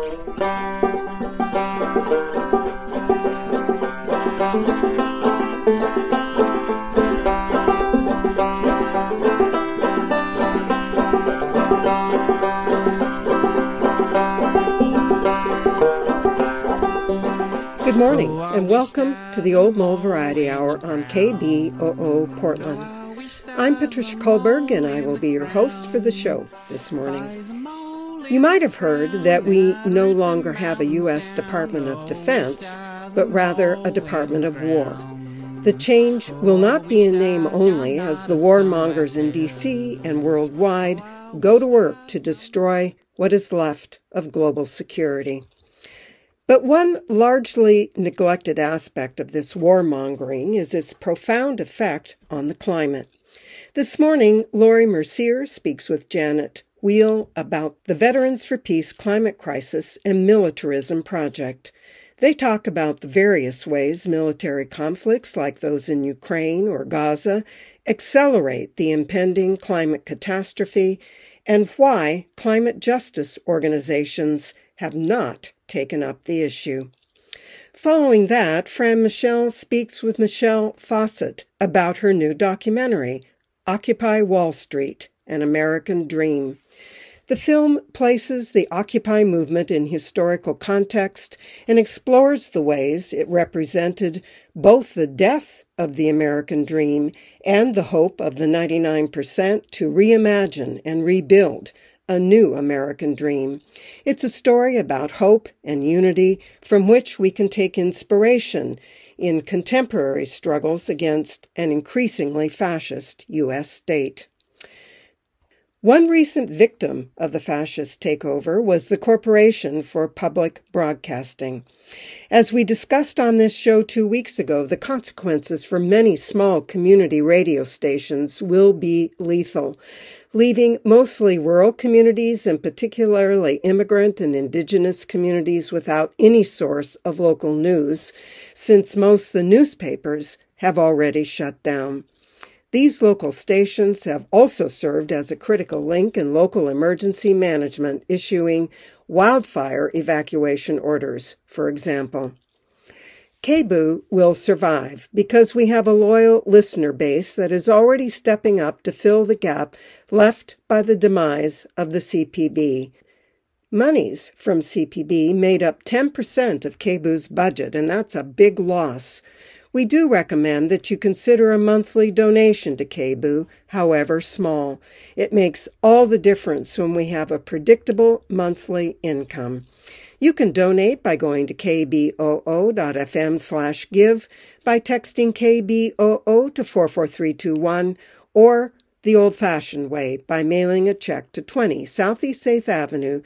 Good morning, and welcome to the Old Mole Variety Hour on KBOO Portland. I'm Patricia Kohlberg, and I will be your host for the show this morning. You might have heard that we no longer have a U.S. Department of Defense, but rather a Department of War. The change will not be in name only, as the warmongers in D.C. and worldwide go to work to destroy what is left of global security. But one largely neglected aspect of this warmongering is its profound effect on the climate. This morning, Lori Mercier speaks with Janet Wheel about the Veterans for Peace Climate Crisis and Militarism Project. They talk about the various ways military conflicts like those in Ukraine or Gaza accelerate the impending climate catastrophe and why climate justice organizations have not taken up the issue. Following that, Fran Michelle speaks with Michelle Fawcett about her new documentary, Occupy Wall Street, An American Dream. The film places the Occupy movement in historical context and explores the ways it represented both the death of the American dream and the hope of the 99% to reimagine and rebuild a new American dream. It's a story about hope and unity from which we can take inspiration in contemporary struggles against an increasingly fascist U.S. state. One recent victim of the fascist takeover was the Corporation for Public Broadcasting. As we discussed on this show 2 weeks ago, the consequences for many small community radio stations will be lethal, leaving mostly rural communities and particularly immigrant and indigenous communities without any source of local news, since most of the newspapers have already shut down. These local stations have also served as a critical link in local emergency management, issuing wildfire evacuation orders, for example. KBOO will survive because we have a loyal listener base that is already stepping up to fill the gap left by the demise of the CPB. Monies from CPB made up 10% of KBOO's budget, and that's a big loss. We do recommend that you consider a monthly donation to KBOO, however small. It makes all the difference when we have a predictable monthly income. You can donate by going to kboo.fm/give, by texting KBOO to 44321, or the old-fashioned way by mailing a check to 20 Southeast 8th Avenue,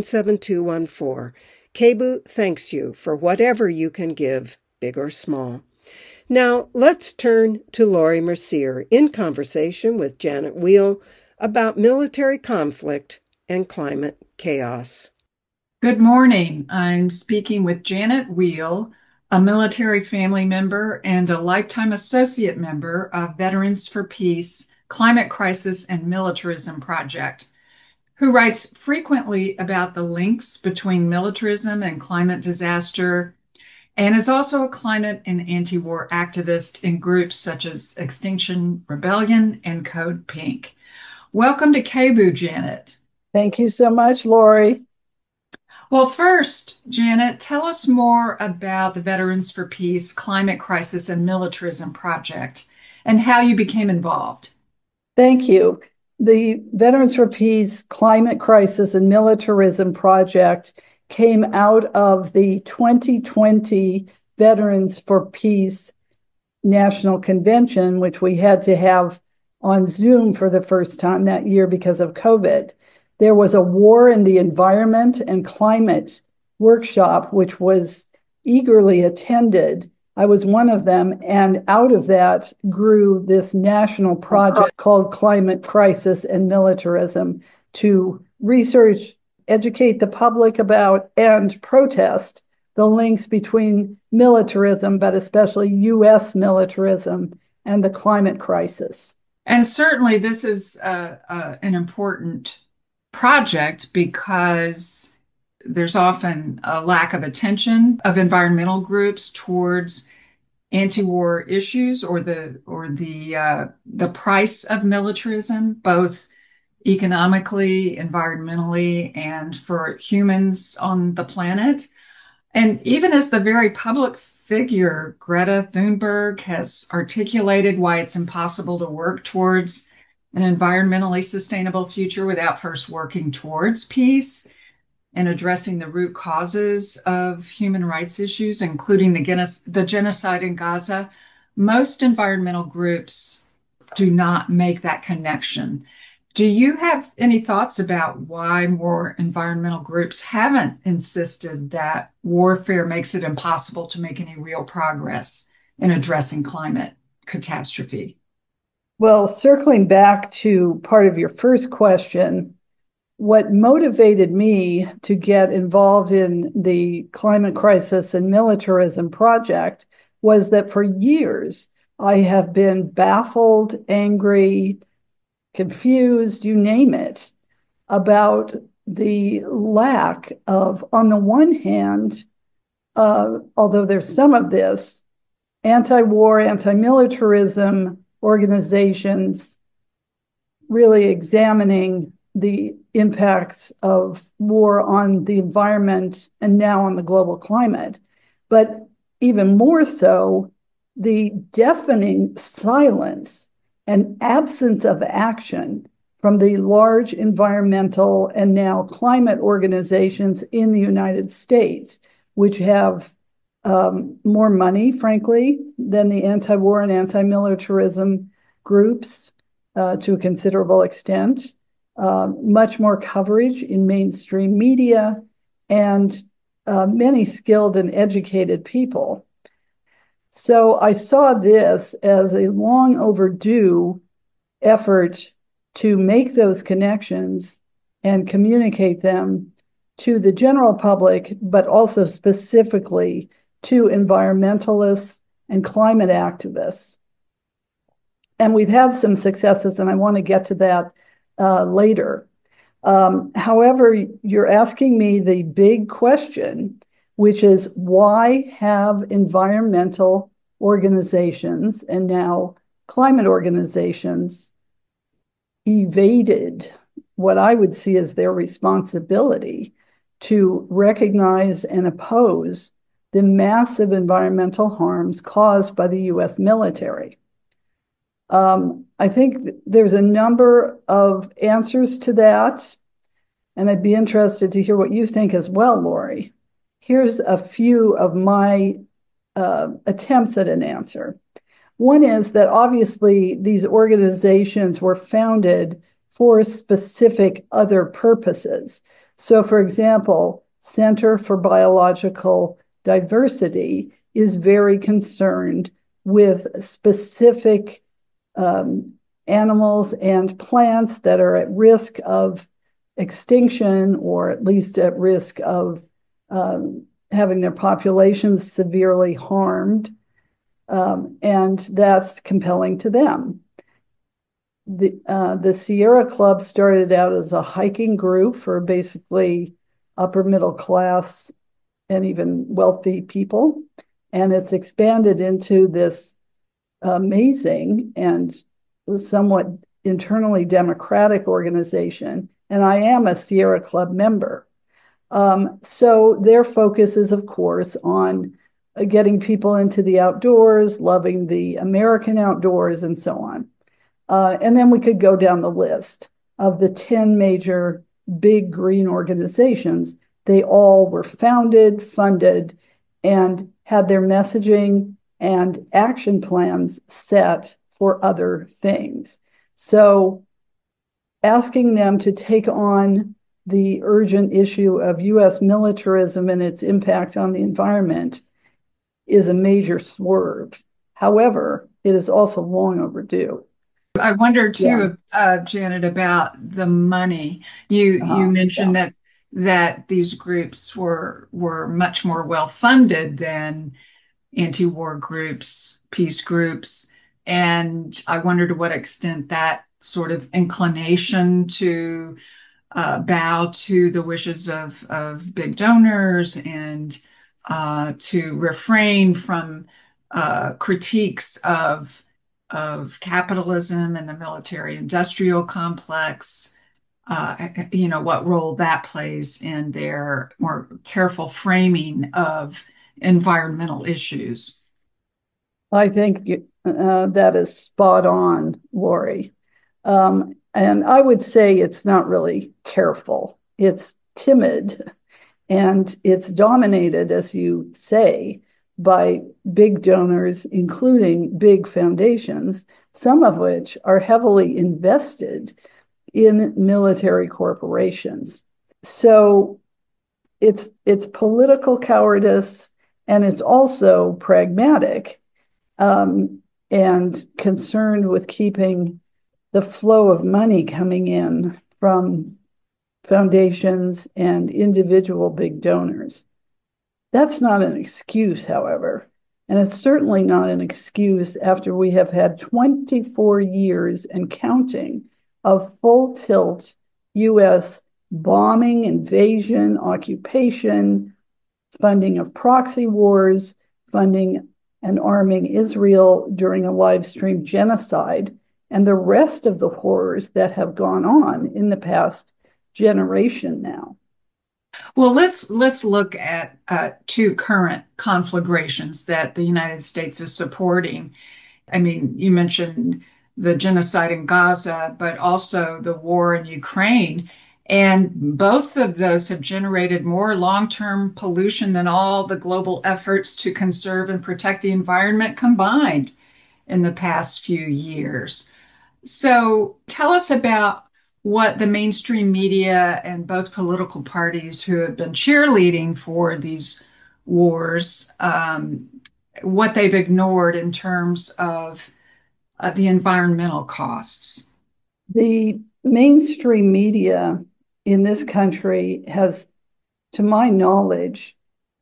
97214. KBOO thanks you for whatever you can give, big or small. Now, let's turn to Lori Mercier in conversation with Janet Wheel about military conflict and climate chaos. Good morning. I'm speaking with Janet Wheel, a military family member and a lifetime associate member of Veterans for Peace Climate Crisis and Militarism Project, who writes frequently about the links between militarism and climate disaster, and is also a climate and anti-war activist in groups such as Extinction Rebellion and Code Pink. Welcome to KBOO, Janet. Thank you so much, Lori. Well, first, Janet, tell us more about the Veterans for Peace Climate Crisis and Militarism Project and how you became involved. Thank you. The Veterans for Peace Climate Crisis and Militarism Project came out of the 2020 Veterans for Peace National Convention, which we had to have on Zoom for the first time that year because of COVID. There was a War in the Environment and Climate workshop, which was eagerly attended. I was one of them, and out of that grew this national project called Climate Crisis and Militarism to research, educate the public about, and protest the links between militarism, but especially U.S. militarism, and the climate crisis. And certainly this is an important project because there's often a lack of attention of environmental groups towards anti-war issues or the price of militarism, both economically, environmentally, and for humans on the planet. And even as the very public figure, Greta Thunberg has articulated why it's impossible to work towards an environmentally sustainable future without first working towards peace and addressing the root causes of human rights issues, including the genocide in Gaza. Most environmental groups do not make that connection. Do you have any thoughts about why more environmental groups haven't insisted that warfare makes it impossible to make any real progress in addressing climate catastrophe? Well, circling back to part of your first question, what motivated me to get involved in the climate crisis and militarism project was that for years I have been baffled, angry, confused, you name it, about the lack of, on the one hand, although there's some of this, anti-war, anti-militarism organizations really examining the impacts of war on the environment and now on the global climate. But even more so, the deafening silence and absence of action from the large environmental and now climate organizations in the United States, which have more money, frankly, than the anti-war and anti-militarism groups to a considerable extent, much more coverage in mainstream media, and many skilled and educated people. So I saw this as a long overdue effort to make those connections and communicate them to the general public, but also specifically to environmentalists and climate activists. And we've had some successes, and I want to get to that later. However, you're asking me the big question, which is why have environmental organizations and now climate organizations evaded what I would see as their responsibility to recognize and oppose the massive environmental harms caused by the US military? I think there's a number of answers to that, and I'd be interested to hear what you think as well, Lori. Here's a few of my attempts at an answer. One is that obviously these organizations were founded for specific other purposes. So, for example, Center for Biological Diversity is very concerned with specific animals and plants that are at risk of extinction, or at least at risk of having their populations severely harmed. And that's compelling to them. The Sierra Club started out as a hiking group for basically upper middle class and even wealthy people. And it's expanded into this amazing and somewhat internally democratic organization. And I am a Sierra Club member. So their focus is, of course, on getting people into the outdoors, loving the American outdoors, and so on. And then we could go down the list of the 10 major big green organizations. They all were founded, funded, and had their messaging and action plans set for other things. So asking them to take on the urgent issue of US militarism and its impact on the environment is a major swerve. However, it is also long overdue. I wonder too, Janet, about the money. You mentioned that these groups were much more well funded than anti-war groups, peace groups, and I wonder to what extent that sort of inclination to bow to the wishes of big donors and to refrain from critiques of capitalism and the military-industrial complex, what role that plays in their more careful framing of environmental issues. I think that is spot on, Lori. And I would say it's not really careful. It's timid, and it's dominated, as you say, by big donors, including big foundations, some of which are heavily invested in military corporations. So it's political cowardice, and it's also pragmatic, and concerned with keeping the flow of money coming in from foundations and individual big donors. That's not an excuse, however, and it's certainly not an excuse after we have had 24 years and counting of full tilt U.S. bombing, invasion, occupation, funding of proxy wars, funding and arming Israel during a live stream genocide, and the rest of the horrors that have gone on in the past generation now. Well, let's look at two current conflagrations that the United States is supporting. I mean, you mentioned the genocide in Gaza, but also the war in Ukraine. And both of those have generated more long-term pollution than all the global efforts to conserve and protect the environment combined in the past few years. So tell us about what the mainstream media and both political parties who have been cheerleading for these wars, what they've ignored in terms of the environmental costs. The mainstream media in this country has, to my knowledge,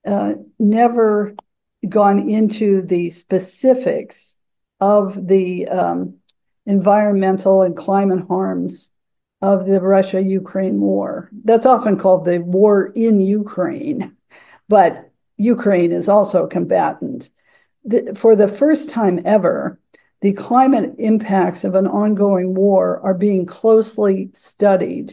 never gone into the specifics of the environmental and climate harms of the Russia-Ukraine war. That's often called the war in Ukraine, but Ukraine is also a combatant. For the first time ever, the climate impacts of an ongoing war are being closely studied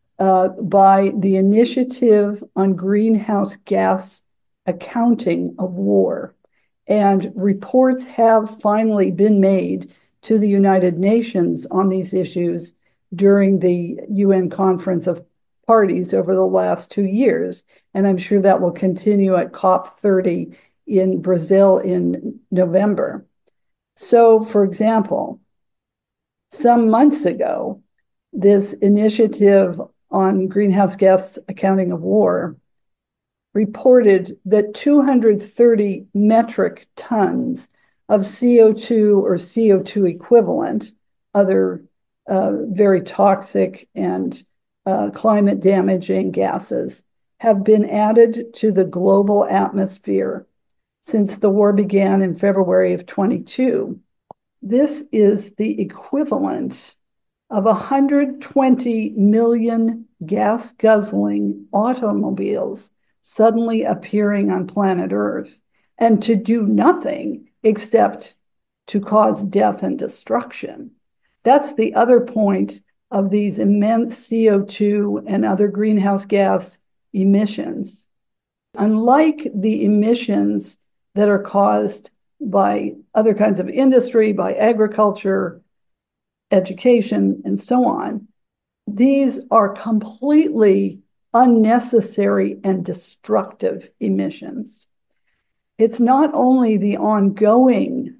by the Initiative on Greenhouse Gas Accounting of War. And reports have finally been made to the United Nations on these issues during the UN Conference of Parties over the last 2 years. And I'm sure that will continue at COP30 in Brazil in November. So, for example, some months ago, this Initiative on Greenhouse Gas Accounting of War reported that 230 metric tons of CO2 or CO2 equivalent, other very toxic and climate damaging gases, have been added to the global atmosphere since the war began in February of 22. This is the equivalent of 120 million gas-guzzling automobiles suddenly appearing on planet Earth, and to do nothing except to cause death and destruction. That's the other point of these immense CO2 and other greenhouse gas emissions. Unlike the emissions that are caused by other kinds of industry, by agriculture, education, and so on, these are completely unnecessary and destructive emissions. It's not only the ongoing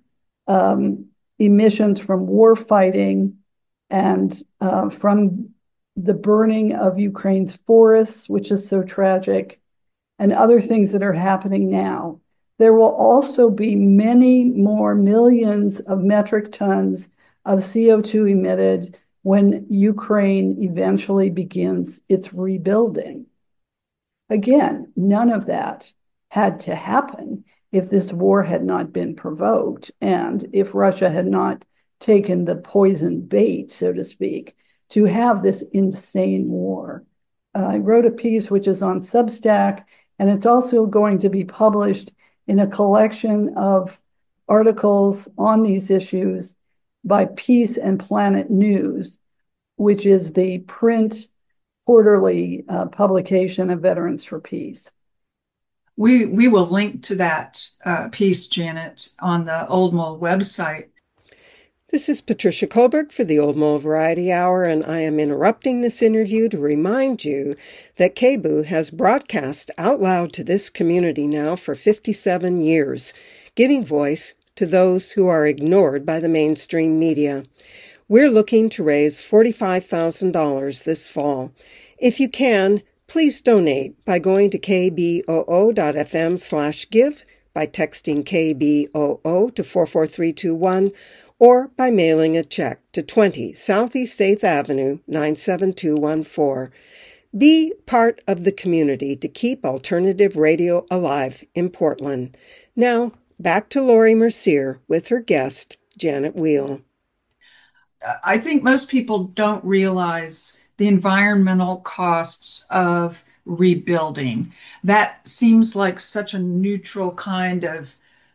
emissions from war fighting and from the burning of Ukraine's forests, which is so tragic, and other things that are happening now. There will also be many more millions of metric tons of CO2 emitted when Ukraine eventually begins its rebuilding. Again, none of that had to happen if this war had not been provoked and if Russia had not taken the poison bait, so to speak, to have this insane war. I wrote a piece which is on Substack, and it's also going to be published in a collection of articles on these issues by Peace and Planet News, which is the print quarterly publication of Veterans for Peace. We will link to that piece, Janet, on the Old Mole website. This is Patricia Kohlberg for the Old Mole Variety Hour, and I am interrupting this interview to remind you that KBOO has broadcast out loud to this community now for 57 years, giving voice to those who are ignored by the mainstream media. We're looking to raise $45,000 this fall. If you can, please donate by going to kboo.fm/give, by texting KBOO to 44321, or by mailing a check to 20 Southeast 8th Avenue, 97214. Be part of the community to keep alternative radio alive in Portland. Now, back to Lori Mercier with her guest, Janet Weil. I think most people don't realize the environmental costs of rebuilding. That seems like such a neutral kind of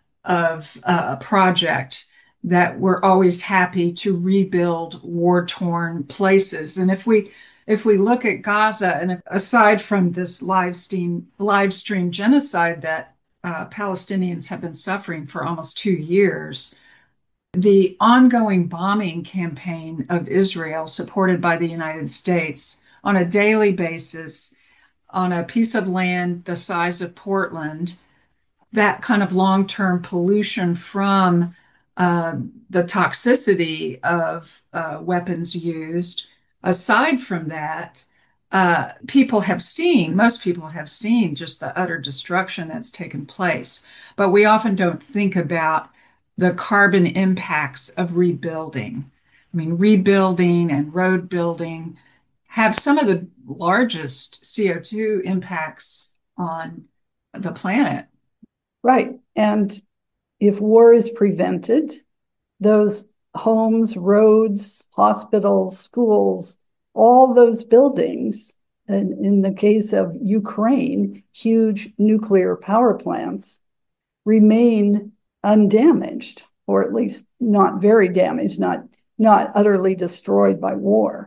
project, that we're always happy to rebuild war-torn places. And if we look at Gaza, and aside from this live stream genocide that Palestinians have been suffering for almost 2 years, the ongoing bombing campaign of Israel, supported by the United States on a daily basis on a piece of land the size of Portland, that kind of long-term pollution from the toxicity of weapons used. Aside from that, most people have seen just the utter destruction that's taken place. But we often don't think about the carbon impacts of rebuilding. I mean, rebuilding and road building have some of the largest CO2 impacts on the planet. Right. And if war is prevented, those homes, roads, hospitals, schools, all those buildings, and in the case of Ukraine, huge nuclear power plants, remain undamaged, or at least not very damaged, not utterly destroyed by war.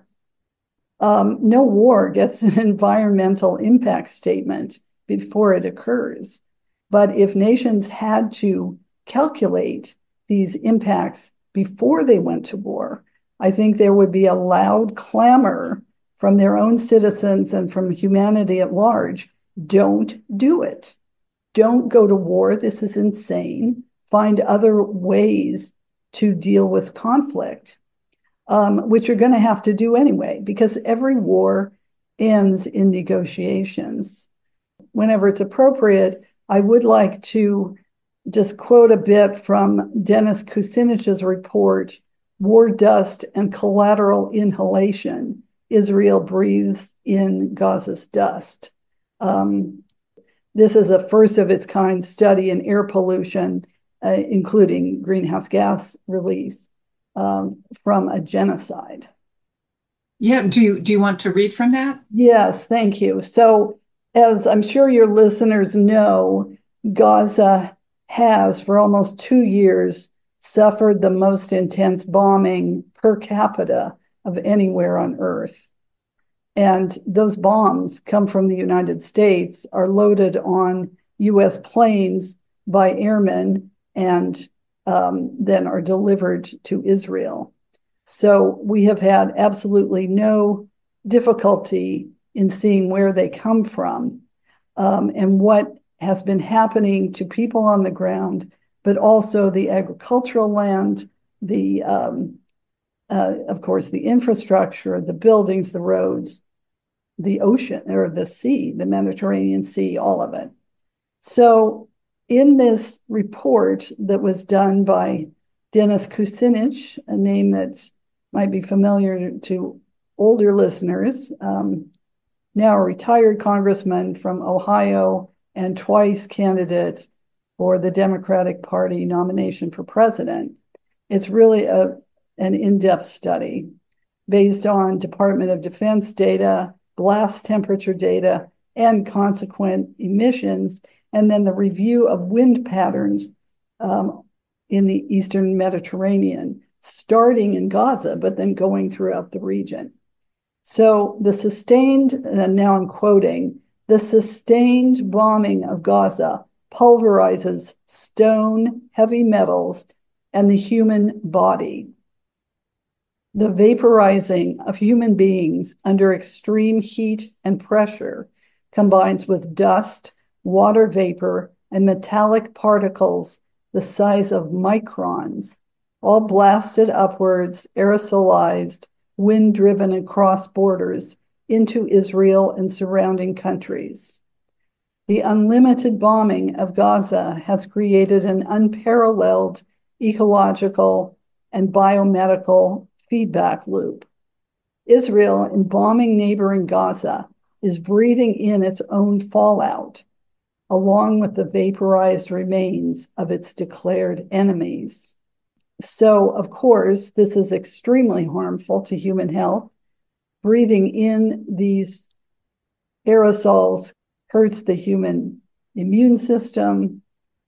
No war gets an environmental impact statement before it occurs. But if nations had to calculate these impacts before they went to war, I think there would be a loud clamor from their own citizens and from humanity at large. Don't do it. Don't go to war. This is insane. Find other ways to deal with conflict, which you're going to have to do anyway, because every war ends in negotiations. Whenever it's appropriate, I would like to just quote a bit from Dennis Kucinich's report, War Dust and Collateral Inhalation, Israel Breathes in Gaza's Dust. This is a first of its kind study in air pollution, including greenhouse gas release from a genocide. Yeah, do you want to read from that? Yes, thank you. So, as I'm sure your listeners know, Gaza has, for almost 2 years, suffered the most intense bombing per capita of anywhere on Earth. And those bombs come from the United States, are loaded on U.S. planes by airmen, and then are delivered to Israel. So we have had absolutely no difficulty in seeing where they come from and what has been happening to people on the ground, but also the agricultural land, the of course, the infrastructure, the buildings, the roads, the ocean or the sea, the Mediterranean Sea, all of it. So in this report that was done by Dennis Kucinich, a name that might be familiar to older listeners, now a retired congressman from Ohio and twice candidate for the Democratic Party nomination for president. It's really an in-depth study. based on Department of Defense data, blast temperature data, and consequent emissions, and then the review of wind patterns in the Eastern Mediterranean, starting in Gaza, but then going throughout the region. So the sustained, and now I'm quoting, the sustained bombing of Gaza pulverizes stone, heavy metals, and the human body. The vaporizing of human beings under extreme heat and pressure combines with dust, water vapor, and metallic particles the size of microns, all blasted upwards, aerosolized, wind-driven across borders into Israel and surrounding countries. The unlimited bombing of Gaza has created an unparalleled ecological and biomedical feedback loop. Israel, in bombing neighboring Gaza, is breathing in its own fallout, along with the vaporized remains of its declared enemies. So, of course, this is extremely harmful to human health. Breathing in these aerosols hurts the human immune system,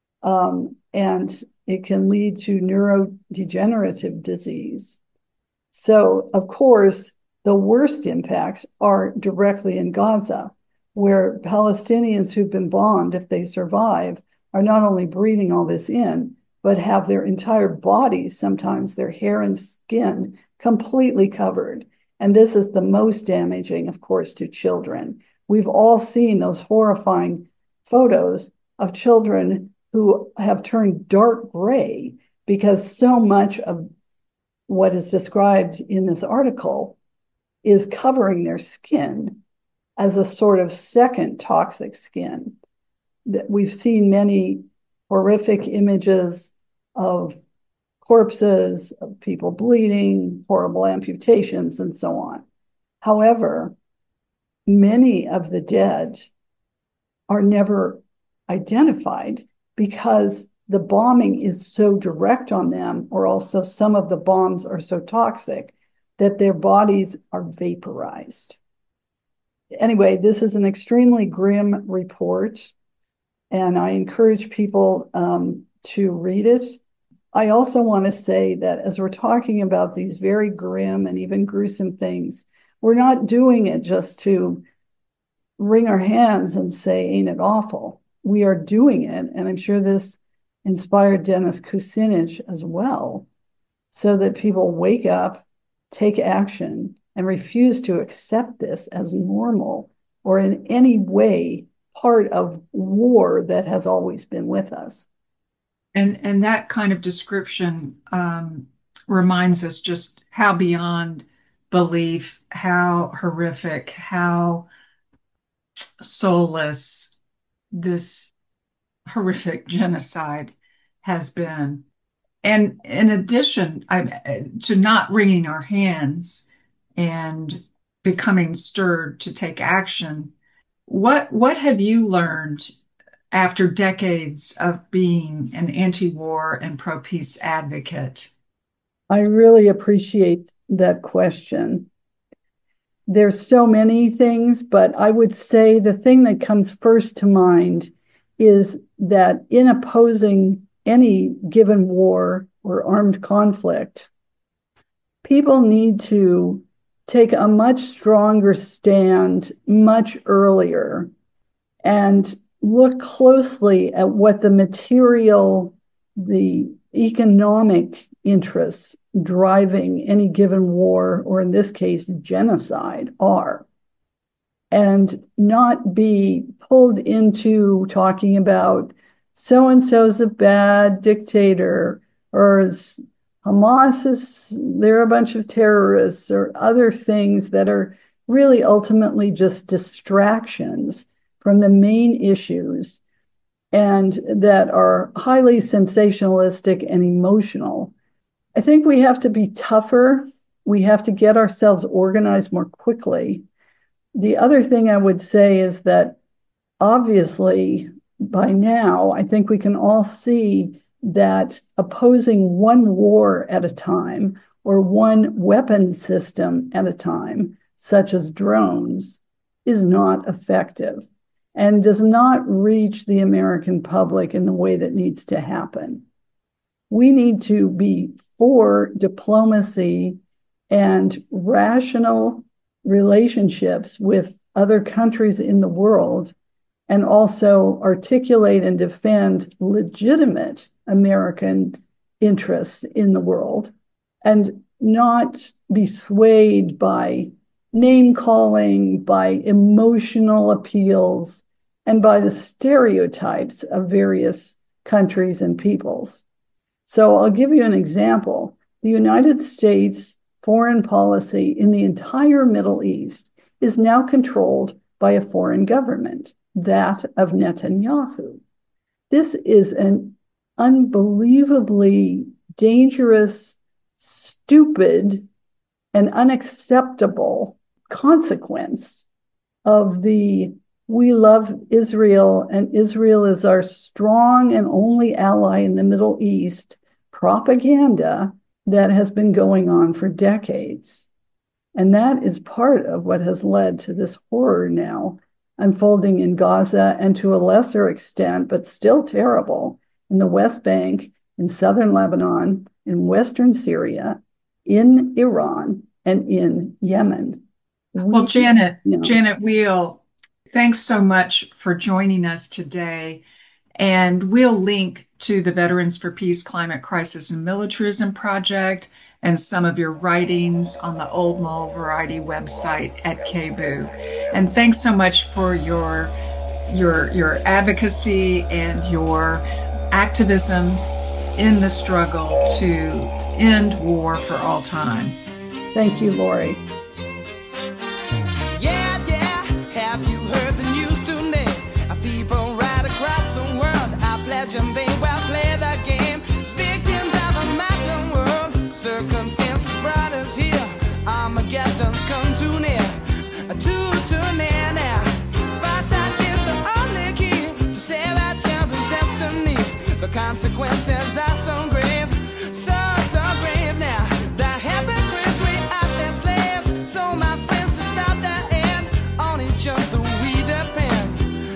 and it can lead to neurodegenerative disease. So, of course, the worst impacts are directly in Gaza, where Palestinians who've been bombed, if they survive, are not only breathing all this in, but have their entire bodies, sometimes their hair and skin, completely covered. And this is the most damaging, of course, to children. We've all seen those horrifying photos of children who have turned dark gray because so much of what is described in this article is covering their skin as a sort of second toxic skin. We've seen many horrific images of corpses, of people bleeding, horrible amputations, and so on. However, many of the dead are never identified because the bombing is so direct on them, or also some of the bombs are so toxic that their bodies are vaporized. Anyway, this is an extremely grim report, and I encourage people to read it. I also want to say that as we're talking about these very grim and even gruesome things, we're not doing it just to wring our hands and say, ain't it awful? We are doing it, and I'm sure this inspired Dennis Kucinich as well, so that people wake up, take action, and refuse to accept this as normal or in any way part of war that has always been with us. And that kind of description reminds us just how beyond belief, how horrific, how soulless this horrific genocide has been. And in addition to not wringing our hands and becoming stirred to take action, what have you learned after decades of being an anti-war and pro-peace advocate? I really appreciate that question. There's so many things, but I would say the thing that comes first to mind is that in opposing any given war or armed conflict, people need to take a much stronger stand much earlier and look closely at what the material, the economic interests driving any given war, or in this case, genocide, are, and not be pulled into talking about so-and-so's a bad dictator, or Hamas they're a bunch of terrorists, or other things that are really ultimately just distractions from the main issues and that are highly sensationalistic and emotional. I think we have to be tougher. We have to get ourselves organized more quickly. The other thing I would say is that obviously by now, I think we can all see that opposing one war at a time or one weapon system at a time, such as drones, is not effective and does not reach the American public in the way that needs to happen. We need to be for diplomacy and rational relationships with other countries in the world, and also articulate and defend legitimate American interests in the world, and not be swayed by name calling, by emotional appeals, and by the stereotypes of various countries and peoples. So I'll give you an example. The United States foreign policy in the entire Middle East is now controlled by a foreign government, that of Netanyahu. This is an unbelievably dangerous, stupid, and unacceptable consequence of the "we love Israel and Israel is our strong and only ally in the Middle East" propaganda that has been going on for decades. And that is part of what has led to this horror now unfolding in Gaza, and to a lesser extent, but still terrible, in the West Bank, in southern Lebanon, in western Syria, in Iran, and in Yemen. Well, Janet Weil, thanks so much for joining us today. And we'll link to the Veterans for Peace Climate Crisis and Militarism Project and some of your writings on the Old Mull Variety website at KBOO. And thanks so much for your advocacy and your activism in the struggle to end war for all time. Thank you, Lori. Yeah, have you heard the news today? People right across the world are pledging they will play the game. Victims of a modern world, circumstances brought us here. Armageddon's come too near, too near now. Foresight is the only key to save our children's destiny. The consequences are so grave, so grave now. The hypocrites we are their slaves. So my friends, to stop that end, on each other we depend.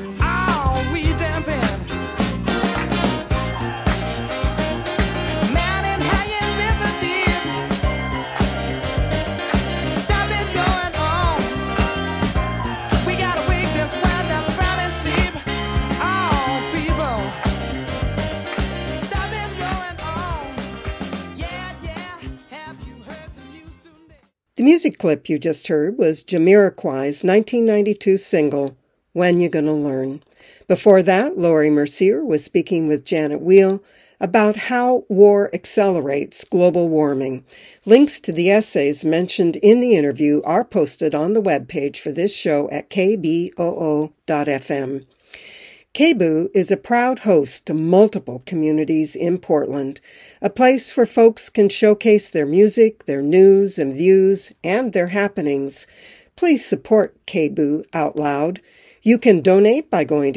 The music clip you just heard was Jamiroquai's 1992 single, When You Gonna Learn. Before that, Lori Mercier was speaking with Janet Weil about how war accelerates global warming. Links to the essays mentioned in the interview are posted on the webpage for this show at kboo.fm. KBOO is a proud host to multiple communities in Portland, a place where folks can showcase their music, their news and views, and their happenings. Please support KBOO out loud. You can donate by going to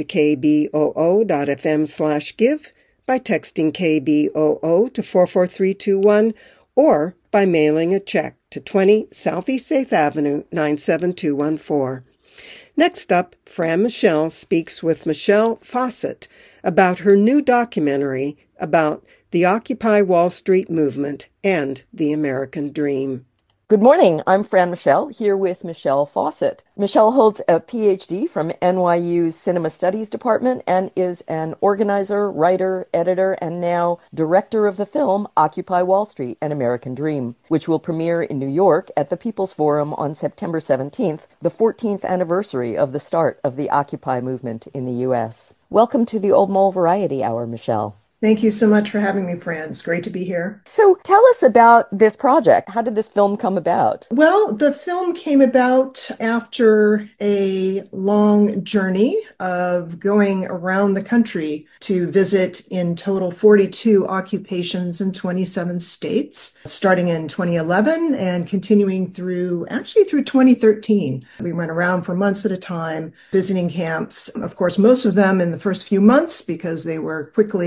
kboo.fm/give, by texting KBOO to 44321, or by mailing a check to 20 Southeast 8th Avenue, 97214. Next up, Fran Michelle speaks with Michelle Fawcett about her new documentary about the Occupy Wall Street movement and the American dream. Good morning. I'm Fran Michelle, here with Michelle Fawcett. Michelle holds a PhD from NYU's Cinema Studies Department and is an organizer, writer, editor, and now director of the film Occupy Wall Street, An American Dream, which will premiere in New York at the People's Forum on September 17th, the 14th anniversary of the start of the Occupy movement in the U.S. Welcome to the Old Mull Variety Hour, Michelle. Thank you so much for having me, Fran. It's great to be here. So tell us about this project. How did this film come about? Well, the film came about after a long journey of going around the country to visit in total 42 occupations in 27 states, starting in 2011 and continuing through 2013. We went around for months at a time, visiting camps. Of course, most of them in the first few months because they were quickly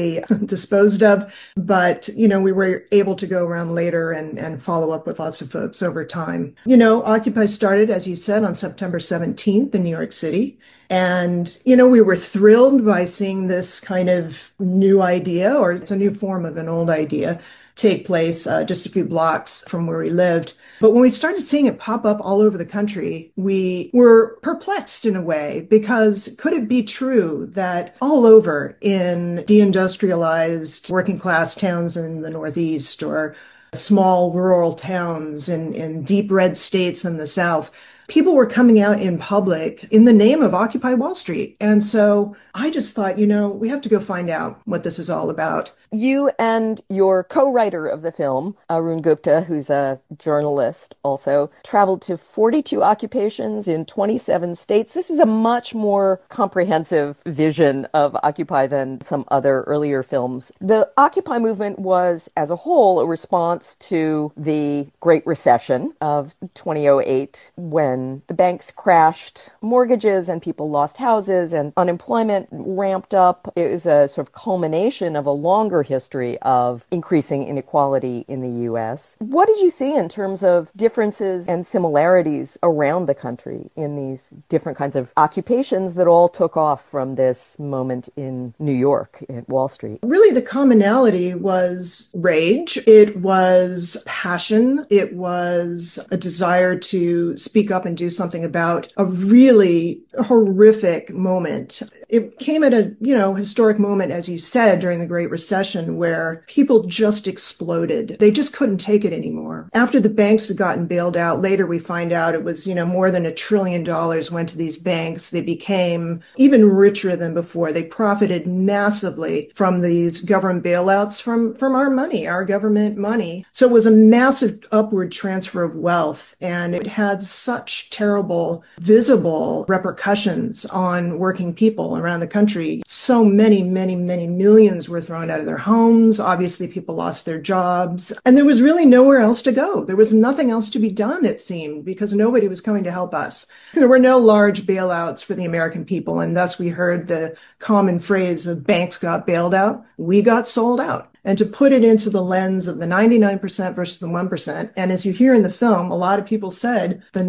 disposed of. But, we were able to go around later and follow up with lots of folks over time. Occupy started, as you said, on September 17th in New York City. And, we were thrilled by seeing this kind of new idea, or it's a new form of an old idea, take place just a few blocks from where we lived. But when we started seeing it pop up all over the country, we were perplexed in a way, because could it be true that all over in deindustrialized working class towns in the Northeast, or small rural towns in deep red states in the South, people were coming out in public in the name of Occupy Wall Street? And so I just thought, we have to go find out what this is all about. You and your co-writer of the film, Arun Gupta, who's a journalist also, traveled to 42 occupations in 27 states. This is a much more comprehensive vision of Occupy than some other earlier films. The Occupy movement was, as a whole, a response to the Great Recession of 2008, when the banks crashed mortgages and people lost houses and unemployment ramped up. It was a sort of culmination of a longer history of increasing inequality in the U.S. What did you see in terms of differences and similarities around the country in these different kinds of occupations that all took off from this moment in New York at Wall Street? Really, the commonality was rage. It was passion. It was a desire to speak up and do something about a really horrific moment. It came at a, historic moment, as you said, during the Great Recession, where people just exploded. They just couldn't take it anymore. After the banks had gotten bailed out, later we find out it was, more than $1 trillion went to these banks. They became even richer than before. They profited massively from these government bailouts from our money, our government money. So it was a massive upward transfer of wealth, and it had such terrible, visible repercussions on working people around the country. So many, many, many millions were thrown out of their homes. Obviously, people lost their jobs, and there was really nowhere else to go. There was nothing else to be done, it seemed, because nobody was coming to help us. There were no large bailouts for the American people, and thus we heard the common phrase of banks got bailed out. We got sold out. And to put it into the lens of the 99% versus the 1%, and as you hear in the film, a lot of people said, the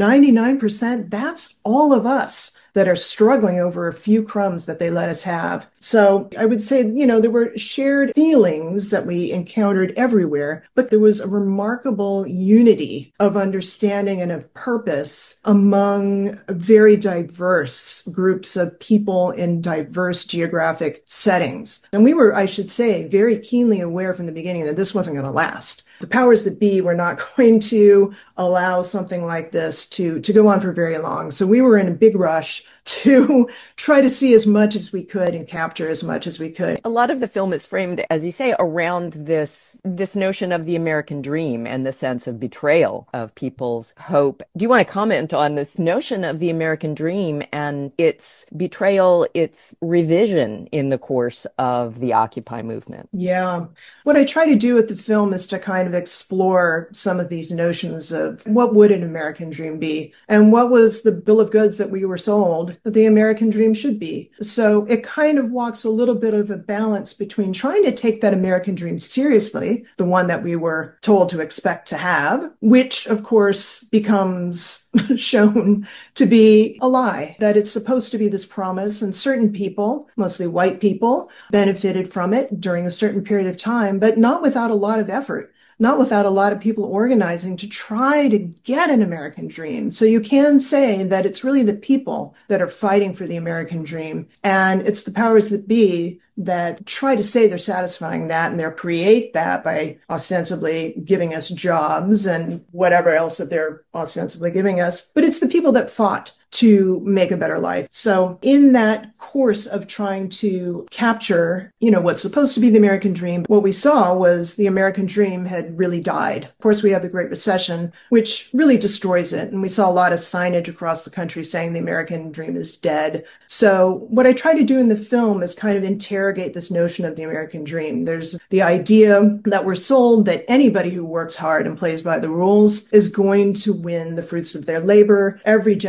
99%, that's all of us that are struggling over a few crumbs that they let us have. So I would say, there were shared feelings that we encountered everywhere, but there was a remarkable unity of understanding and of purpose among very diverse groups of people in diverse geographic settings. And we were, I should say, very keenly aware from the beginning that this wasn't going to last. The powers that be were not going to allow something like this to go on for very long. So we were in a big rush to try to see as much as we could and capture as much as we could. A lot of the film is framed, as you say, around this notion of the American dream and the sense of betrayal of people's hope. Do you want to comment on this notion of the American dream and its betrayal, its revision in the course of the Occupy movement? Yeah. What I try to do with the film is to kind of explore some of these notions of what would an American dream be and what was the bill of goods that we were sold that the American dream should be. So it kind of walks a little bit of a balance between trying to take that American dream seriously, the one that we were told to expect to have, which of course becomes shown to be a lie, that it's supposed to be this promise, and certain people, mostly white people, benefited from it during a certain period of time, but not without a lot of effort. Not without a lot of people organizing to try to get an American dream. So you can say that it's really the people that are fighting for the American dream. And it's the powers that be that try to say they're satisfying that, and they'll create that by ostensibly giving us jobs and whatever else that they're ostensibly giving us. But it's the people that fought to make a better life. So in that course of trying to capture, what's supposed to be the American dream, what we saw was the American dream had really died. Of course, we have the Great Recession, which really destroys it. And we saw a lot of signage across the country saying the American dream is dead. So what I try to do in the film is kind of interrogate this notion of the American dream. There's the idea that we're sold that anybody who works hard and plays by the rules is going to win the fruits of their labor. Every generation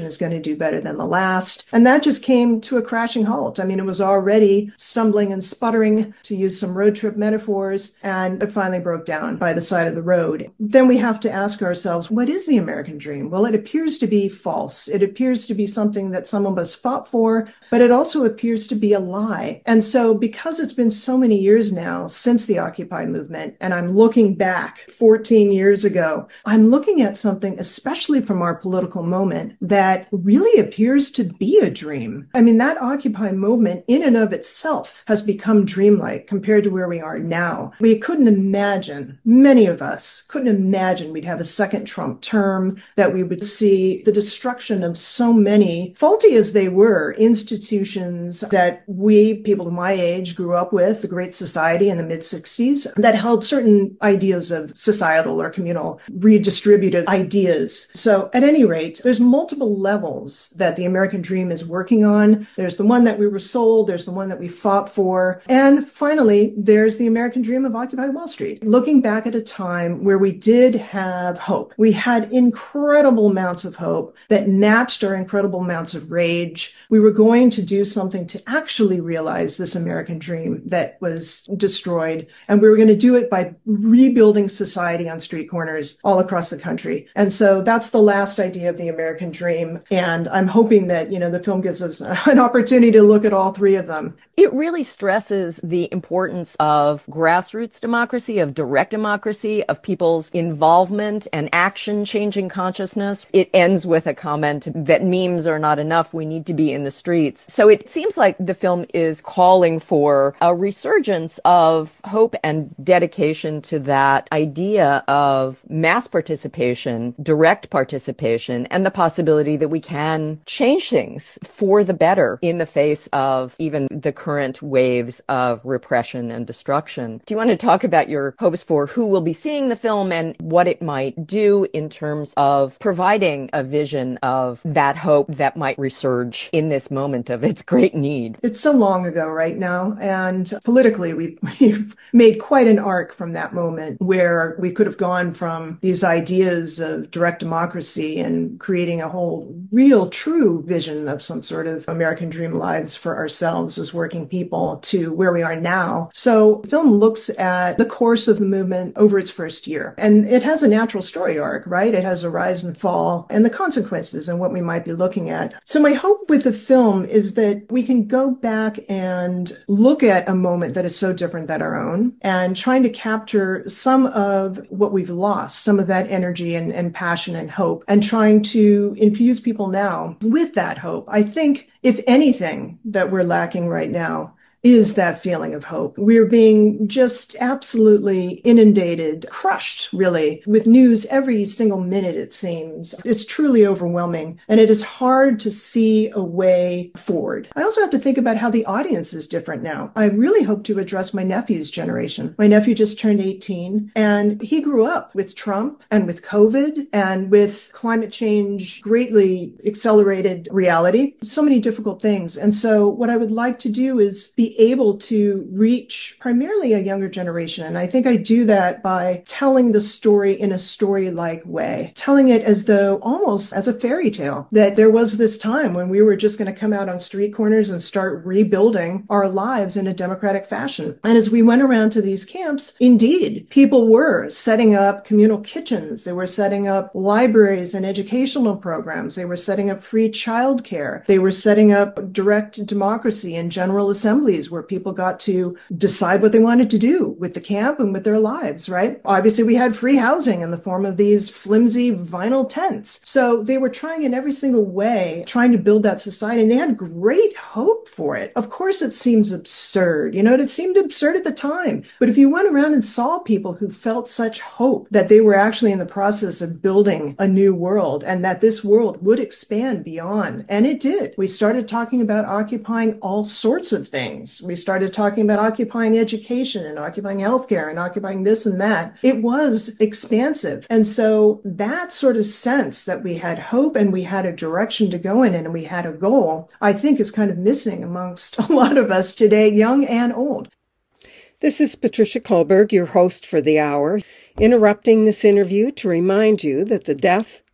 is going to do better than the last. And that just came to a crashing halt. I mean, it was already stumbling and sputtering, to use some road trip metaphors, and it finally broke down by the side of the road. Then we have to ask ourselves, what is the American dream? Well, it appears to be false. It appears to be something that some of us fought for, but it also appears to be a lie. And so because it's been so many years now since the Occupy movement, and I'm looking back 14 years ago, I'm looking at something, especially from our political moment, that really appears to be a dream. I mean, that Occupy movement in and of itself has become dreamlike compared to where we are now. We couldn't imagine, many of us couldn't imagine we'd have a second Trump term, that we would see the destruction of so many, faulty as they were, institutions that we, people of my age, grew up with, the Great Society in the mid-60s, that held certain ideas of societal or communal redistributive ideas. So at any rate, there's multiple levels that the American dream is working on. There's the one that we were sold, there's the one that we fought for, and finally, there's the American dream of Occupy Wall Street. Looking back at a time where we did have hope. We had incredible amounts of hope that matched our incredible amounts of rage. We were going to do something to actually realize this American dream that was destroyed. And we were going to do it by rebuilding society on street corners all across the country. And so that's the last idea of the American dream. And I'm hoping that, the film gives us an opportunity to look at all three of them. It really stresses the importance of grassroots democracy, of direct democracy, of people's involvement and action changing consciousness. It ends with a comment that memes are not enough. We need to be in the streets. So it seems like the film is calling for a resurgence of hope and dedication to that idea of mass participation, direct participation, and the possibility that we can change things for the better in the face of even the current waves of repression and destruction. Do you want to talk about your hopes for who will be seeing the film and what it might do in terms of providing a vision of that hope that might resurge in this moment of its great need? It's so long ago right now, and politically we've made quite an arc from that moment where we could have gone from these ideas of direct democracy and creating a whole real true vision of some sort of American dream lives for ourselves as working people to where we are now. So the film looks at the course of the movement over its first year, and it has a natural story arc, right? It has a rise and fall and the consequences and what we might be looking at. So my hope with the film is that we can go back and look at a moment that is so different than our own and trying to capture some of what we've lost, some of that energy and passion and hope, and trying to infuse people now with that hope. I think, if anything, that we're lacking right now is that feeling of hope. We're being just absolutely inundated, crushed, really, with news every single minute, it seems. It's truly overwhelming, and it is hard to see a way forward. I also have to think about how the audience is different now. I really hope to address my nephew's generation. My nephew just turned 18, and he grew up with Trump and with COVID and with climate change greatly accelerated reality. So many difficult things. And so what I would like to do is be able to reach primarily a younger generation. And I think I do that by telling the story in a story-like way, telling it as though almost as a fairy tale, that there was this time when we were just going to come out on street corners and start rebuilding our lives in a democratic fashion. And as we went around to these camps, indeed, people were setting up communal kitchens. They were setting up libraries and educational programs. They were setting up free childcare. They were setting up direct democracy and general assemblies where people got to decide what they wanted to do with the camp and with their lives, right? Obviously, we had free housing in the form of these flimsy vinyl tents. So they were trying in every single way, trying to build that society, and they had great hope for it. Of course, it seems absurd. It seemed absurd at the time. But if you went around and saw people who felt such hope that they were actually in the process of building a new world and that this world would expand beyond, and it did. We started talking about occupying all sorts of things. We started talking about occupying education and occupying healthcare and occupying this and that. It was expansive. And so that sort of sense that we had hope and we had a direction to go in and we had a goal, I think is kind of missing amongst a lot of us today, young and old. This is Patricia Kullberg, your host for the hour, interrupting this interview to remind you that the death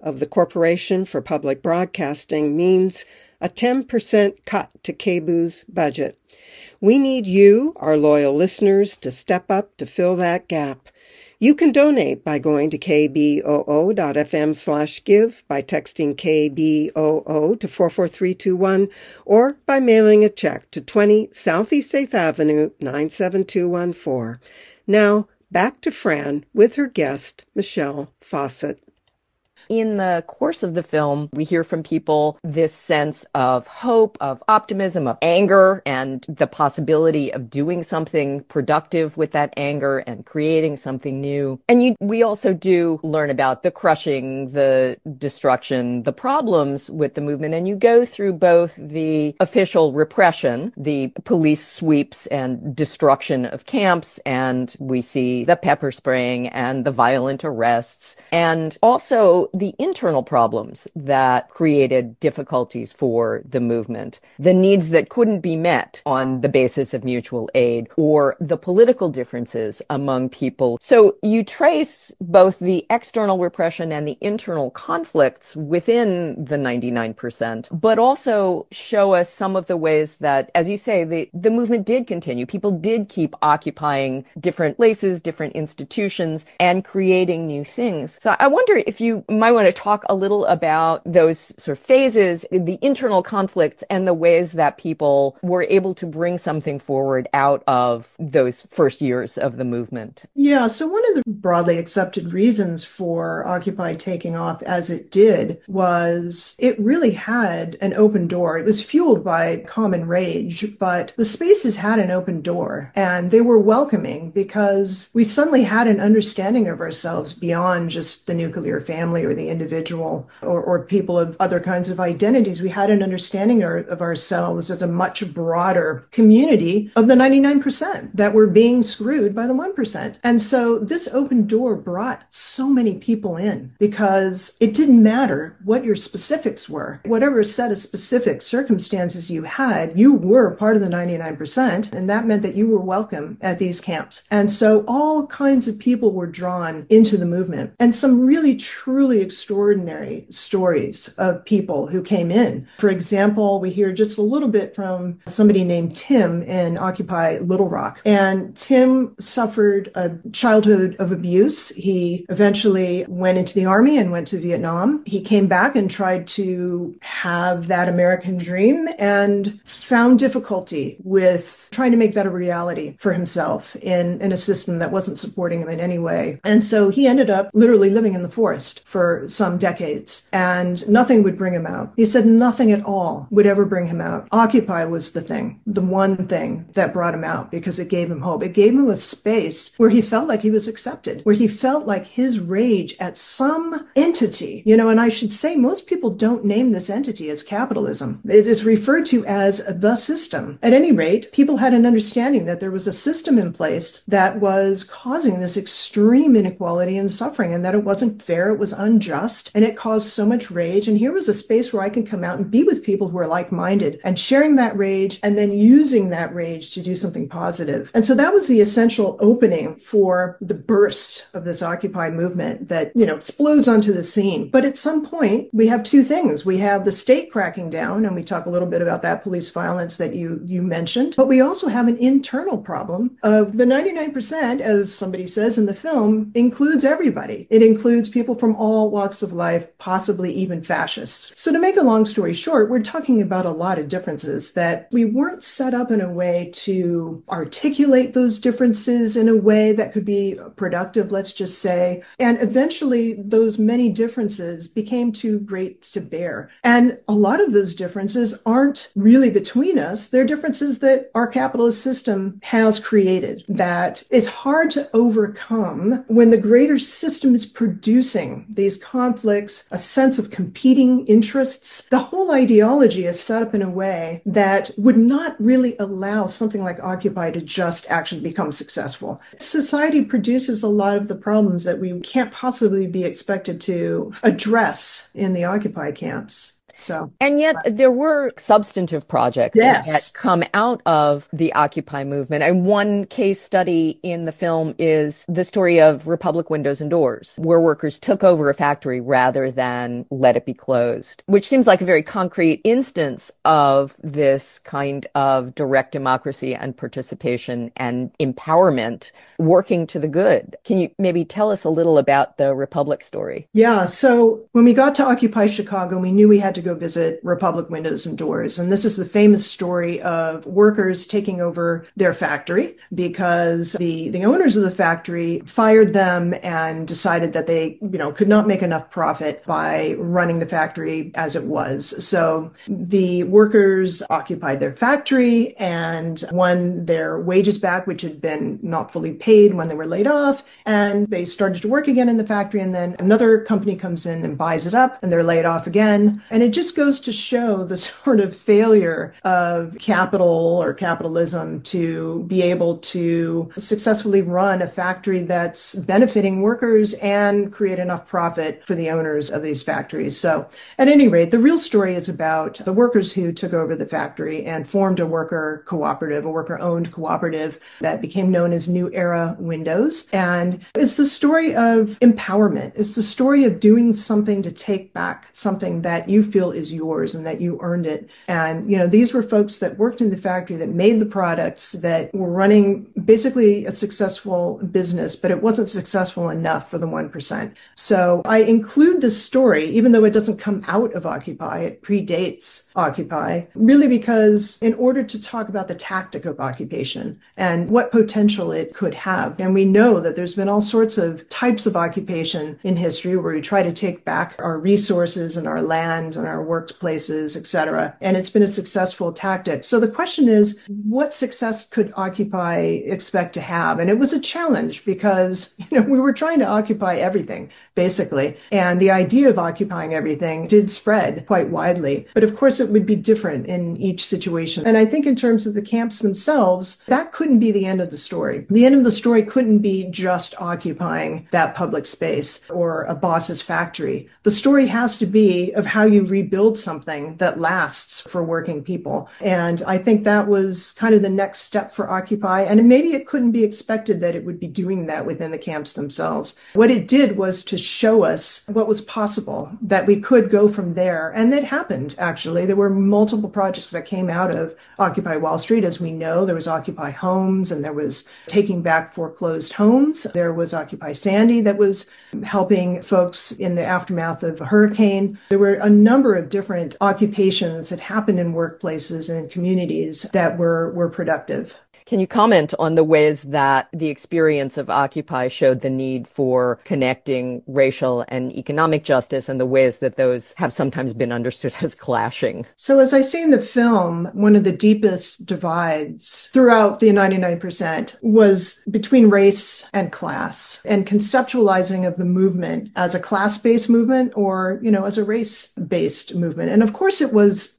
of the Corporation for Public Broadcasting means a 10% cut to KBOO's budget. We need you, our loyal listeners, to step up to fill that gap. You can donate by going to kboo.fm/give, by texting KBOO to 44321, or by mailing a check to 20 Southeast 8th Avenue, 97214. Now, back to Fran with her guest, Michelle Fawcett. In the course of the film, we hear from people this sense of hope, of optimism, of anger, and the possibility of doing something productive with that anger and creating something new. And we also do learn about the crushing, the destruction, the problems with the movement. And you go through both the official repression, the police sweeps and destruction of camps, and we see the pepper spraying and the violent arrests, and also the internal problems that created difficulties for the movement, the needs that couldn't be met on the basis of mutual aid, or the political differences among people. So you trace both the external repression and the internal conflicts within the 99%, but also show us some of the ways that, as you say, the movement did continue. People did keep occupying different places, different institutions, and creating new things. So I wonder if you might want to talk a little about those sort of phases, the internal conflicts, and the ways that people were able to bring something forward out of those first years of the movement. Yeah, so one of the broadly accepted reasons for Occupy taking off as it did was it really had an open door. It was fueled by common rage, but the spaces had an open door, and they were welcoming because we suddenly had an understanding of ourselves beyond just the nuclear family or the individual or people of other kinds of identities. We had an understanding of ourselves as a much broader community of the 99% that were being screwed by the 1%. And so this open door brought so many people in because it didn't matter what your specifics were. Whatever set of specific circumstances you had, you were part of the 99%, and that meant that you were welcome at these camps. And so all kinds of people were drawn into the movement, and some really, truly extraordinary stories of people who came in. For example, we hear just a little bit from somebody named Tim in Occupy Little Rock. And Tim suffered a childhood of abuse. He eventually went into the army and went to Vietnam. He came back and tried to have that American dream and found difficulty with trying to make that a reality for himself in a system that wasn't supporting him in any way. And so he ended up literally living in the forest for some decades, and nothing would bring him out. He said nothing at all would ever bring him out. Occupy was the thing, the one thing that brought him out because it gave him hope. It gave him a space where he felt like he was accepted, where he felt like his rage at some entity, and I should say most people don't name this entity as capitalism. It is referred to as the system. At any rate, people had an understanding that there was a system in place that was causing this extreme inequality and suffering, and that it wasn't fair, it was unjust, and it caused so much rage. And here was a space where I can come out and be with people who are like-minded and sharing that rage and then using that rage to do something positive. And so that was the essential opening for the burst of this Occupy movement that, explodes onto the scene. But at some point, we have two things. We have the state cracking down, and we talk a little bit about that police violence that you mentioned, but we also have an internal problem of the 99%, as somebody says in the film, includes everybody. It includes people from all walks of life, possibly even fascists. So to make a long story short, we're talking about a lot of differences that we weren't set up in a way to articulate those differences in a way that could be productive, let's just say. And eventually those many differences became too great to bear. And a lot of those differences aren't really between us. They're differences that our capitalist system has created that is hard to overcome when the greater system is producing these conflicts, a sense of competing interests. The whole ideology is set up in a way that would not really allow something like Occupy to just actually become successful. Society produces a lot of the problems that we can't possibly be expected to address in the Occupy camps. So, and yet there were substantive projects yes, that come out of the Occupy movement. And one case study in the film is the story of Republic Windows and Doors, where workers took over a factory rather than let it be closed, which seems like a very concrete instance of this kind of direct democracy and participation and empowerment working to the good. Can you maybe tell us a little about the Republic story? Yeah. So when we got to Occupy Chicago, we knew we had to go visit Republic Windows and Doors. And this is the famous story of workers taking over their factory because the owners of the factory fired them and decided that they, could not make enough profit by running the factory as it was. So the workers occupied their factory and won their wages back, which had been not fully paid when they were laid off. And they started to work again in the factory. And then another company comes in and buys it up and they're laid off again. And it just goes to show the sort of failure of capital or capitalism to be able to successfully run a factory that's benefiting workers and create enough profit for the owners of these factories. So at any rate, the real story is about the workers who took over the factory and formed a worker cooperative, a worker-owned cooperative that became known as New Era Windows. And it's the story of empowerment. It's the story of doing something to take back something that you feel is yours and that you earned it. And, these were folks that worked in the factory that made the products that were running basically a successful business, but it wasn't successful enough for the 1%. So I include this story, even though it doesn't come out of Occupy, it predates Occupy, really because in order to talk about the tactic of occupation and what potential it could have, and we know that there's been all sorts of types of occupation in history where we try to take back our resources and our land and our workplaces, etc. And it's been a successful tactic. So the question is, what success could Occupy expect to have? And it was a challenge because, we were trying to occupy everything, basically. And the idea of occupying everything did spread quite widely. But of course, it would be different in each situation. And I think in terms of the camps themselves, that couldn't be the end of the story. The end of the story couldn't be just occupying that public space or a boss's factory. The story has to be of how you rebuild something that lasts for working people. And I think that was kind of the next step for Occupy. And maybe it couldn't be expected that it would be doing that within the camps themselves. What it did was to show us what was possible, that we could go from there. And it happened, actually. There were multiple projects that came out of Occupy Wall Street. As we know, there was Occupy Homes and there was Taking Back Foreclosed Homes. There was Occupy Sandy that was helping folks in the aftermath of a hurricane. There were a number of different occupations that happened in workplaces and in communities that were productive. Can you comment on the ways that the experience of Occupy showed the need for connecting racial and economic justice and the ways that those have sometimes been understood as clashing? So as I say in the film, one of the deepest divides throughout the 99% was between race and class and conceptualizing of the movement as a class-based movement or, as a race-based movement. And of course it was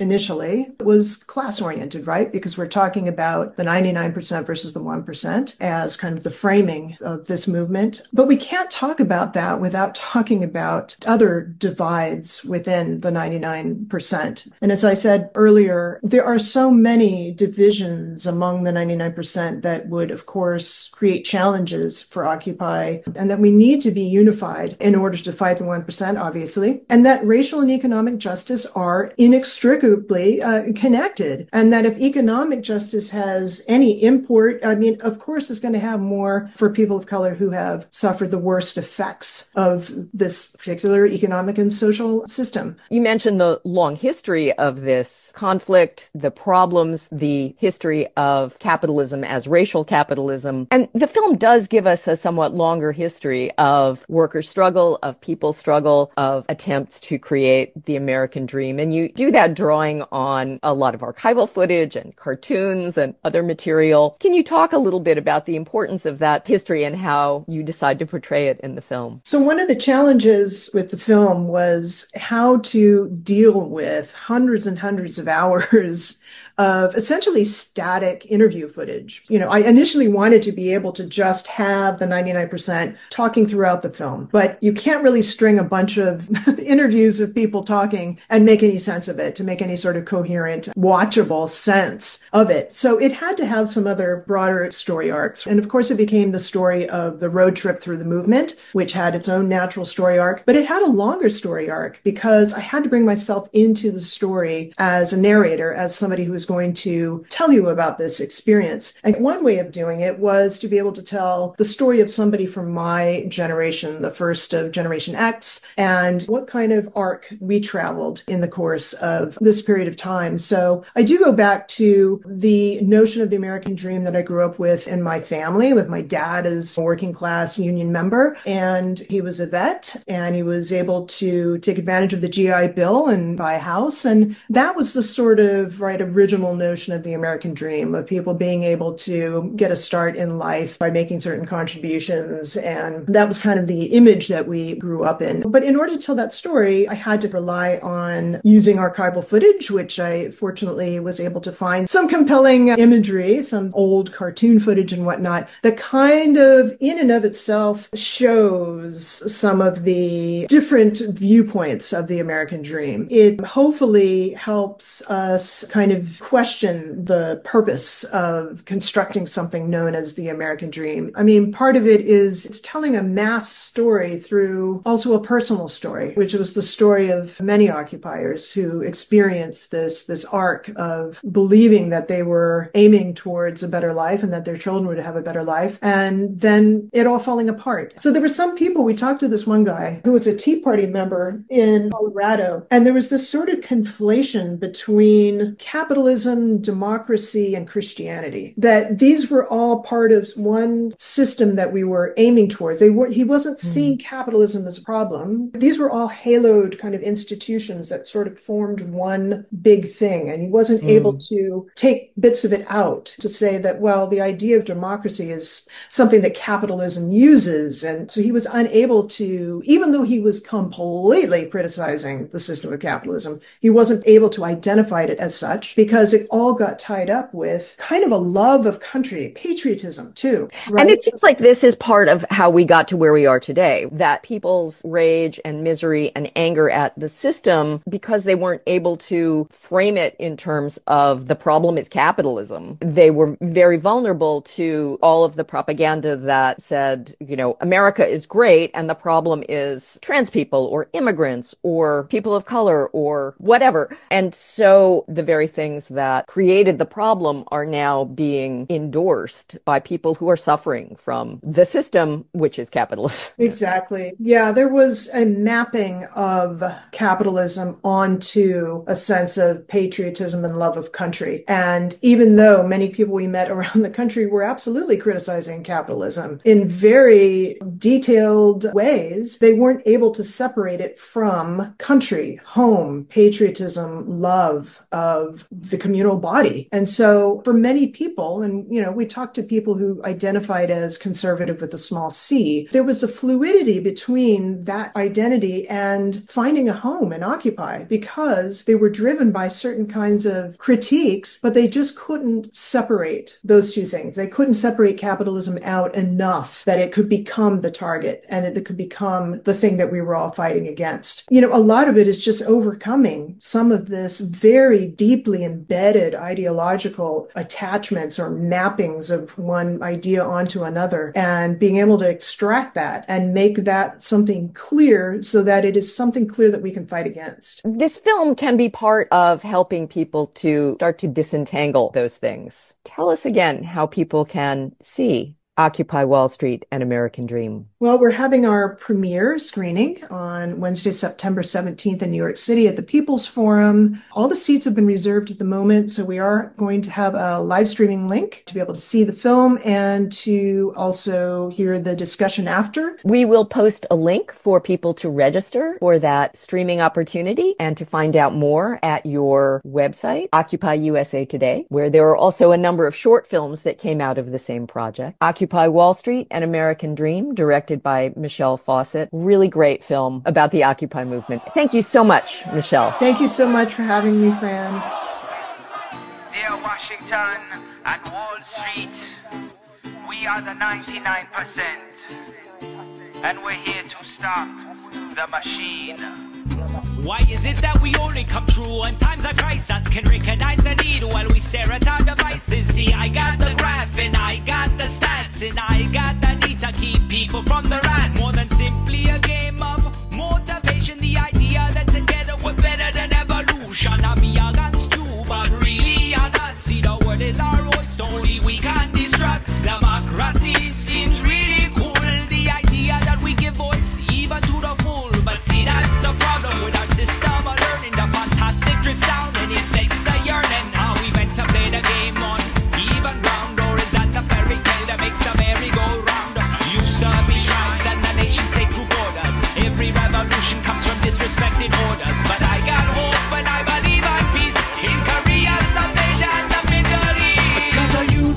class-oriented, right? Because we're talking about the 99% versus the 1% as kind of the framing of this movement. But we can't talk about that without talking about other divides within the 99%. And as I said earlier, there are so many divisions among the 99% that would, of course, create challenges for Occupy, and that we need to be unified in order to fight the 1%, obviously, and that racial and economic justice are inextricably connected, and that if economic justice has any import, of course, it's going to have more for people of color who have suffered the worst effects of this particular economic and social system. You mentioned the long history of this conflict, the problems, the history of capitalism as racial capitalism. And the film does give us a somewhat longer history of worker struggle, of people struggle, of attempts to create the American dream. And you do that drawing on a lot of archival footage and cartoons and other material. Can you talk a little bit about the importance of that history and how you decide to portray it in the film? So one of the challenges with the film was how to deal with hundreds and hundreds of hours of essentially static interview footage. I initially wanted to be able to just have the 99% talking throughout the film, but you can't really string a bunch of interviews of people talking and make any sense of it, to make any sort of coherent, watchable sense of it. So it had to have some other broader story arcs. And of course, it became the story of the road trip through the movement, which had its own natural story arc, but it had a longer story arc because I had to bring myself into the story as a narrator, as somebody who was going to tell you about this experience. And one way of doing it was to be able to tell the story of somebody from my generation, the first of Generation X, and what kind of arc we traveled in the course of this period of time. So I do go back to the notion of the American dream that I grew up with in my family, with my dad as a working class union member, and he was a vet, and he was able to take advantage of the GI Bill and buy a house. And that was the sort of original notion of the American dream, of people being able to get a start in life by making certain contributions. And that was kind of the image that we grew up in. But in order to tell that story, I had to rely on using archival footage, which I fortunately was able to find some compelling imagery, some old cartoon footage and whatnot, that kind of in and of itself shows some of the different viewpoints of the American dream. It hopefully helps us kind of question the purpose of constructing something known as the American dream. I mean, part of it is it's telling a mass story through also a personal story, which was the story of many occupiers who experienced this arc of believing that they were aiming towards a better life and that their children would have a better life, and then it all falling apart. So there were some people, we talked to this one guy who was a Tea Party member in Colorado, and there was this sort of conflation between capitalism, democracy, and Christianity, that these were all part of one system that we were aiming towards. He wasn't seeing capitalism as a problem. These were all haloed kind of institutions that sort of formed one big thing, and he wasn't able to take bits of it out to say that, well, the idea of democracy is something that capitalism uses. And so he was unable to, even though he was completely criticizing the system of capitalism, he wasn't able to identify it as such because it all got tied up with kind of a love of country, patriotism too. Right? And it seems like this is part of how we got to where we are today, that people's rage and misery and anger at the system, because they weren't able to frame it in terms of the problem is capitalism. They were very vulnerable to all of the propaganda that said, America is great and the problem is trans people or immigrants or people of color or whatever. And so the very things that created the problem are now being endorsed by people who are suffering from the system, which is capitalism. Exactly. Yeah, there was a mapping of capitalism onto a sense of patriotism and love of country. And even though many people we met around the country were absolutely criticizing capitalism in very detailed ways, they weren't able to separate it from country, home, patriotism, love of the communal body. And so for many people, and we talked to people who identified as conservative with a small c, there was a fluidity between that identity and finding a home and Occupy, because they were driven by certain kinds of critiques, but they just couldn't separate those two things. They couldn't separate capitalism out enough that it could become the target and it could become the thing that we were all fighting against. A lot of it is just overcoming some of this very deeply embedded ideological attachments or mappings of one idea onto another, and being able to extract that and make that something clear so that it is something clear that we can fight against. This film can be part of helping people to start to disentangle those things. Tell us again how people can see Occupy Wall Street, An American Dream. Well, we're having our premiere screening on Wednesday, September 17th in New York City at the People's Forum. All the seats have been reserved at the moment, so we are going to have a live streaming link to be able to see the film and to also hear the discussion after. We will post a link for people to register for that streaming opportunity and to find out more at your website, Occupy USA Today, where there are also a number of short films that came out of the same project. Occupy Wall Street, An American Dream, directed by Michelle Fawcett. Really great film about the Occupy movement. Thank you so much, Michelle. Thank you so much for having me, Fran. There Washington and Wall Street, we are the 99%, and we're here to stop the machine. Why is it that we only come true when times of crisis, can recognize the need while we stare at our devices? See, I got the graph and I got the stats and I got the need to keep people from the rats. More than simply a game of motivation, the idea that together we're better than evolution. I mean, our guns too, but really on us. See, the word is our voice, only we can destruct. Democracy seems really cool, the idea that we give voice even to the fool. But see, that's the problem with our system of learning. The fantastic drips down and it takes the yearning. Are we meant to play the game on even ground, or is that the fairy tale that makes the merry-go-round? Used to be tribes and the nation-state through borders. Every revolution comes from disrespected orders. But I got hope and I believe in peace in Korea, South Asia, and the Middle East. Because of you,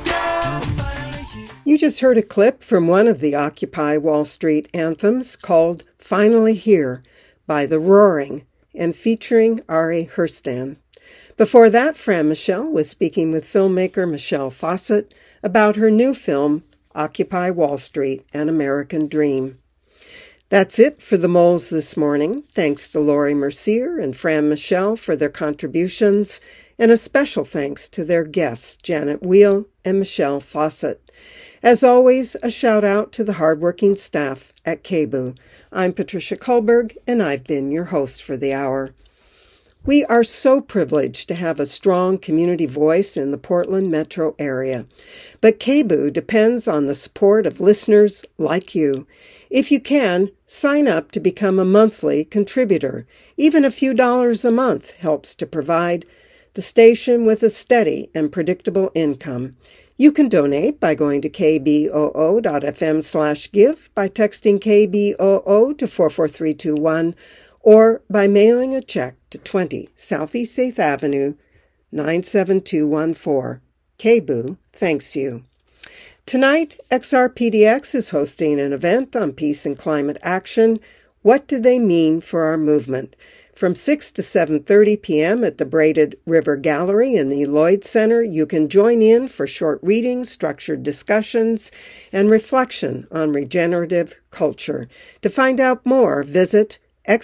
You just heard a clip from one of the Occupy Wall Street anthems called Finally Here by The Roaring and featuring Ari Hurstan. Before that, Fran Michelle was speaking with filmmaker Michelle Fawcett about her new film, Occupy Wall Street, An American Dream. That's it for the Moles this morning. Thanks to Laurie Mercier and Fran Michelle for their contributions, and a special thanks to their guests, Janet Weil and Michelle Fawcett. As always, a shout-out to the hardworking staff at KBOO. I'm Patricia Kullberg, and I've been your host for the hour. We are so privileged to have a strong community voice in the Portland metro area. But KBOO depends on the support of listeners like you. If you can, sign up to become a monthly contributor. Even a few dollars a month helps to provide the station with a steady and predictable income. You can donate by going to kboo.fm/give, by texting KBOO to 44321, or by mailing a check to 20 Southeast 8th Avenue, 97214. KBOO thanks you. Tonight, XRPDX is hosting an event on peace and climate action. What do they mean for our movement? From 6 to 7:30 p.m. at the Braided River Gallery in the Lloyd Center, you can join in for short readings, structured discussions, and reflection on regenerative culture. To find out more, visit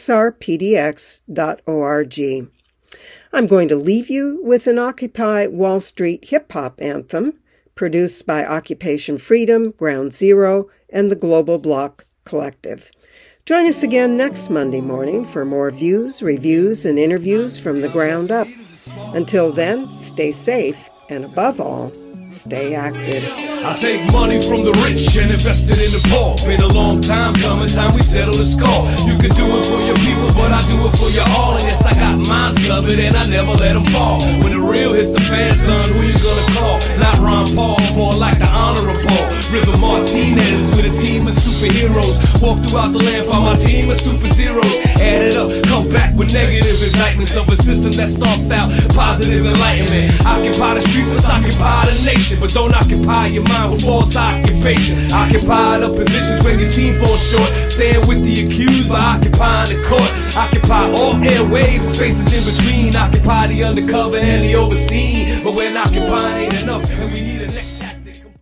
xrpdx.org. I'm going to leave you with an Occupy Wall Street hip-hop anthem produced by Occupation Freedom, Ground Zero, and the Global Block Collective. Join us again next Monday morning for more views, reviews, and interviews from the ground up. Until then, stay safe, and above all, stay active. I take money from the rich and invest it in the poor. Been a long time coming, time we settle the score. You can do it for your people, but I do it for you all. And yes, I got mines covered and I never let them fall. When the real hits the fan, son, who you gonna call? Not Ron Paul, more like the honorable River Martinez with a team of superheroes. Walk throughout the land for my team of super zeros. Add it up, come back with negative indictments of a system that starts out positive enlightenment. Occupy the streets, let's occupy the nation, but don't occupy your mind with false occupation. Occupy the positions when your team falls short. Stand with the accused by occupying the court. Occupy all airwaves and spaces in between. Occupy the undercover and the overseen. But when occupying ain't enough, and we